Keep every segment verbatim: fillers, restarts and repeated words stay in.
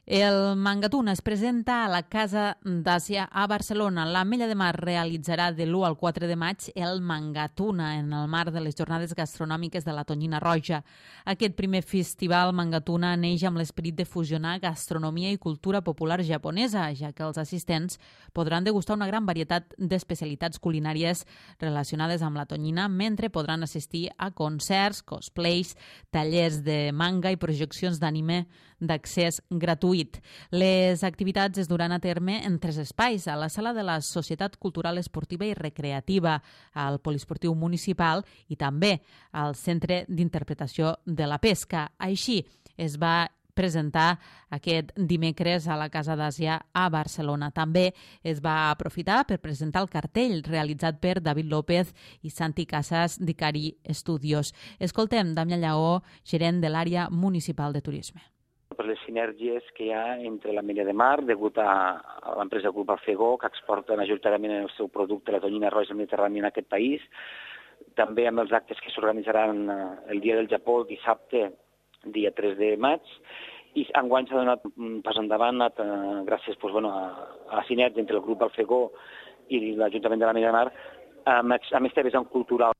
El Mangatuna es presenta a la Casa d'Àsia a Barcelona. L'Ametlla de Mar realitzarà de l'u al quatre de maig el Mangatuna en el marc de les jornades gastronòmiques de la Tonyina Roja. Aquest primer festival Mangatuna neix amb l'esperit de fusionar gastronomia i cultura popular japonesa, ja que els assistents podran degustar una gran varietat d'especialitats culinàries relacionades amb la tonyina, mentre podran assistir a concerts, cosplays, tallers de manga i projeccions d'anime d'accés gratuït. Les activitats es duran a terme en tres espais: a la sala de la Societat Cultural Esportiva i Recreativa, al Poliesportiu Municipal i també al Centre d'Interpretació de la Pesca. Així es va presentar aquest dimecres a la Casa d'Àsia a Barcelona. També es va aprofitar per presentar el cartell realitzat per David López i Santi Casas d'Icari Studios. Escoltem Damià Lleó, gerent de l'àrea municipal de turisme. Per les sinergies que hi ha entre l'Ametlla de Mar, degut a, a l'empresa Grup Alfegó, que exporta majoritàriament el seu producte, la tonyina roja mediterrània, en aquest país, també amb els actes que s'organitzaran el dia del Japó, el dissabte, dia tres de maig, i enguany s'ha donat un pas endavant gràcies doncs, bueno, a, a la sinergia entre el Grup Alfegó i l'Ajuntament de l'Ametlla de Mar, amb, amb este vessant cultural.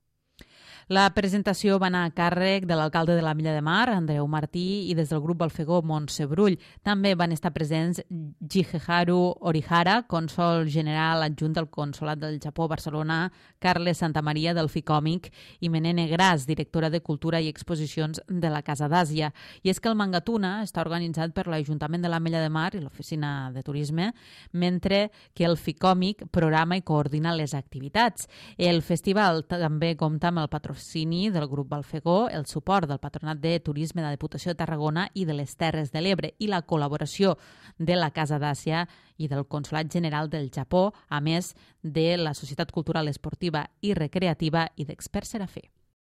La presentació va anar a càrrec de l'alcalde de l'Ametlla de Mar, Andreu Martí, i des del grup Alfegó, Montse Brull. També van estar presents Jigeharu Orihara, cònsol general adjunt del Consolat del Japó a Barcelona, Carles Santamaria del Ficòmic i Menene Gras, directora de Cultura i Exposicions de la Casa d'Àsia. I és que el Mangatuna està organitzat per l'Ajuntament de l'Ametlla de Mar i l'Oficina de Turisme, mentre que el Ficòmic programa i coordina les activitats. El festival també compta amb el patrocini del grup Alfegó, el suport del Patronat de Turisme de la Diputació de Tarragona i de les Terres de l'Ebre i la col·laboració de la Casa d'Àsia i del Consolat General del Japó, a més de la Societat Cultural Esportiva i Recreativa i d'Experts Serafé.